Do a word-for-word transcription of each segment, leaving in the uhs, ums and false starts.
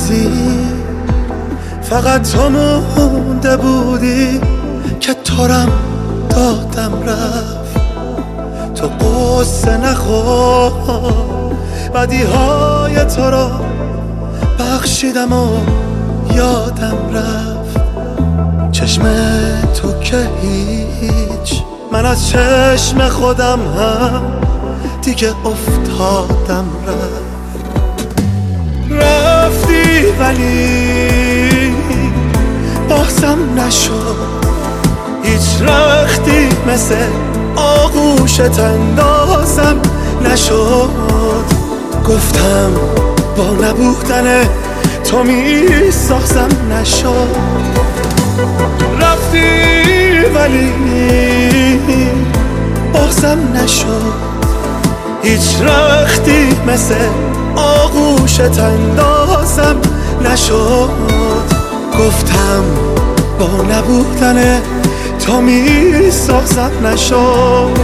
از این فقط تو مونده بودی که تارم دادم رفت. تو قصه نخور بدی های تو را بخشیدم و یادم رفت. چشم تو که هیچ، من از چشم خودم هم دیگه افتادم رفت. رفتی ولی بازم نشد، هیچ رختی مثل آغوشت اندازم نشد. گفتم با نبودن تو می سازم نشد. رفتی ولی بازم نشد، هیچ رختی مثل آغوشت اندازم نشد. گفتم با نبودن تو می سازم نشد.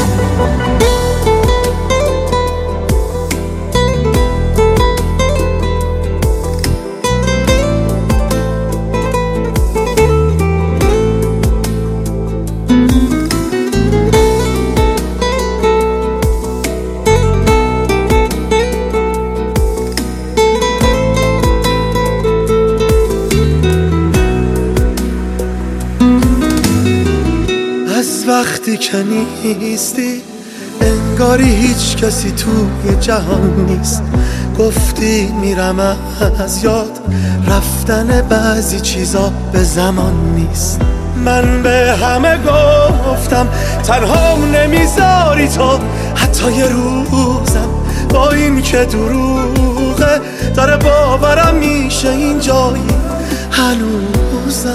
از وقتی که نیستی انگاری هیچ کسی توی جهان نیست. گفتی میرم از یاد، رفتن بعضی چیزا به زمان نیست. من به همه گفتم تنهام نمیذاری تو، حتی یه روزم با این که دروغه داره باورم میشه اینجایی هنوزم.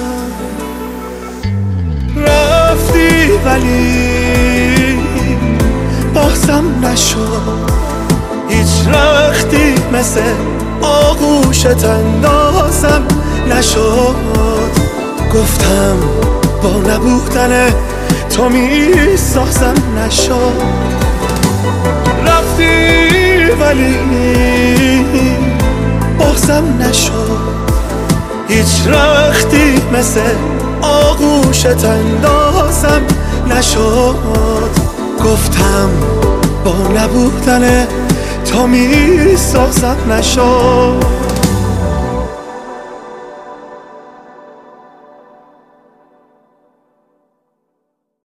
رفتی ولی بازم نشد، هیچ رختی مثل آغوشت اندازم نشد. گفتم با نبودن تو می سازم نشد. رفتی ولی بازم نشد، هیچ رختی مثل آغوشت اندازم نشد. گفتم با نبودن تو می سازم نشد.